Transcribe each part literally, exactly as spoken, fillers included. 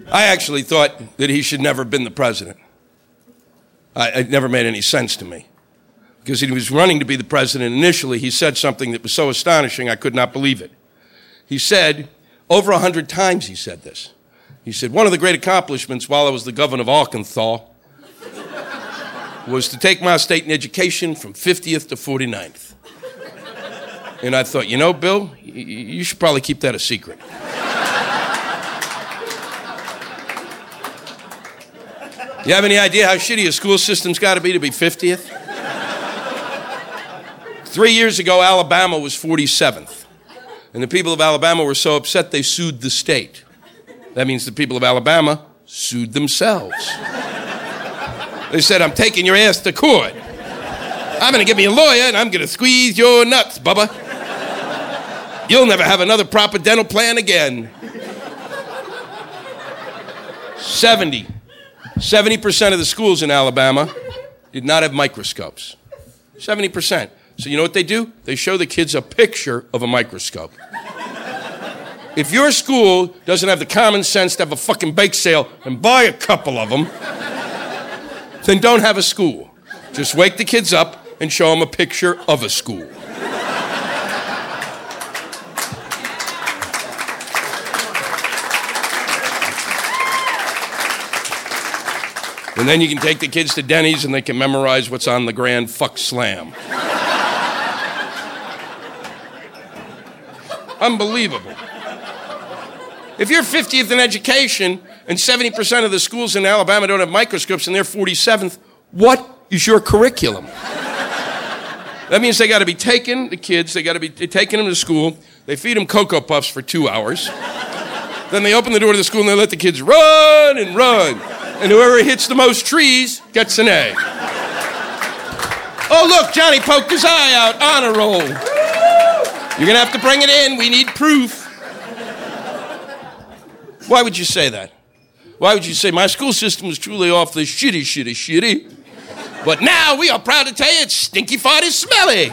I actually thought that he should never have been the president. I, it never made any sense to me. Because he was running to be the president initially, he said something that was so astonishing I could not believe it. He said, over a hundred times he said this. He said, one of the great accomplishments while I was the governor of Arkansas was to take my state in education from fiftieth to forty-ninth. And I thought, you know, Bill, you should probably keep that a secret. You have any idea how shitty a school system's got to be to be fiftieth? Three years ago, Alabama was forty-seventh. And the people of Alabama were so upset they sued the state. That means the people of Alabama sued themselves. They said, I'm taking your ass to court. I'm going to get me a lawyer and I'm going to squeeze your nuts, Bubba. You'll never have another proper dental plan again. seventy. seventy percent of the schools in Alabama did not have microscopes. seventy percent. So you know what they do? They show the kids a picture of a microscope. If your school doesn't have the common sense to have a fucking bake sale and buy a couple of them, then don't have a school. Just wake the kids up and show them a picture of a school. And then you can take the kids to Denny's and they can memorize what's on the Grand Fuck Slam. Unbelievable. If you're fiftieth in education and seventy percent of the schools in Alabama don't have microscopes and they're forty-seventh, what is your curriculum? That means they got to be taking the kids, they got to be taking them to school, they feed them Cocoa Puffs for two hours, then they open the door to the school and they let the kids run and run, and whoever hits the most trees gets an A. Oh, look, Johnny poked his eye out, honor roll. You're going to have to bring it in. We need proof. Why would you say that? Why would you say, my school system was truly awfully shitty, shitty, shitty, but now we are proud to tell you it's stinky, farty, smelly.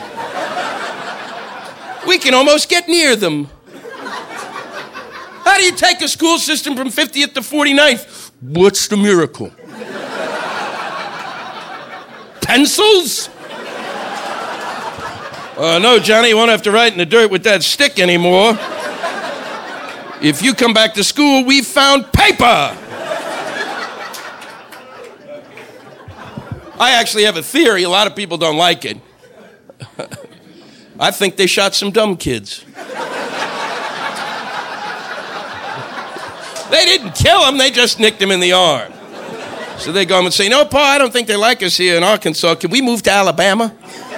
We can almost get near them. How do you take a school system from fiftieth to forty-ninth? What's the miracle? Pencils? Uh, no, Johnny, you won't have to write in the dirt with that stick anymore. If you come back to school, we found paper. I actually have a theory. A lot of people don't like it. I think they shot some dumb kids. They didn't kill him, they just nicked him in the arm. So they go home and say, no, Paul, I don't think they like us here in Arkansas. Can we move to Alabama?